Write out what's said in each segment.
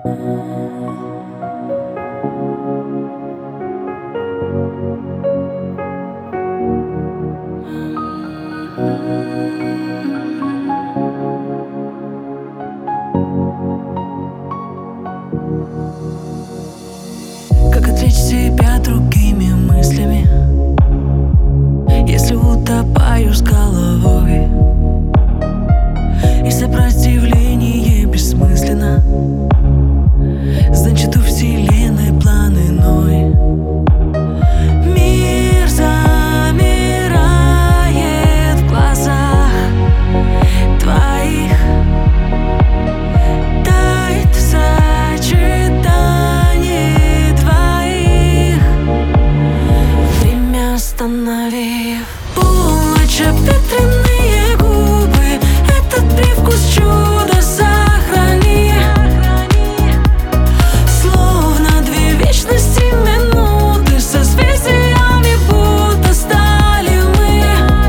Как отвлечь себя другими мыслями, если утопаю с головой? И сопротивление бессмысленно, значит, у вселенной план иной. Мир замирает в глазах твоих, тает в сочетании двоих. Время остановив, полночь, обветренные губы, этот привкус чуда сохрани. Словно две вечности минуты, созвездиями будто стали мы.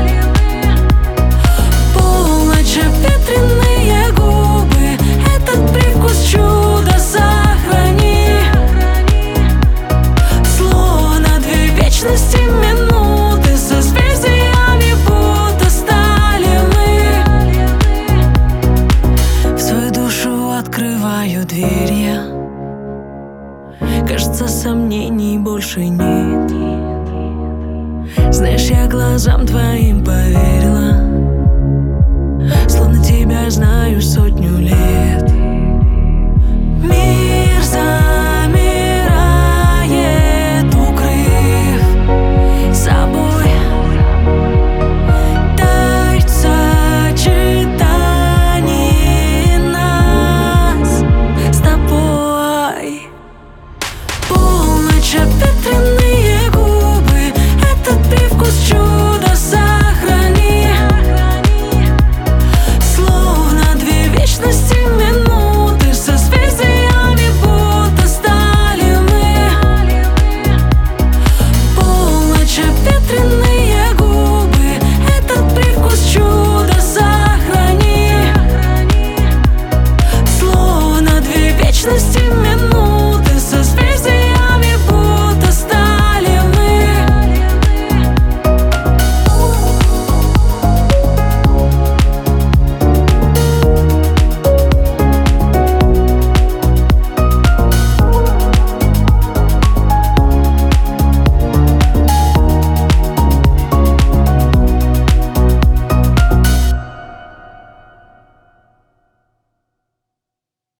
Полночь, обветренные губы, этот привкус чуда сохрани. Словно две вечности минуты, созвездиями будто стали мы. В свою душу открываю дверь я. Кажется, сомнений больше нет. Знаешь, я глазам твоим поверила, словно тебя знаю сотню лет.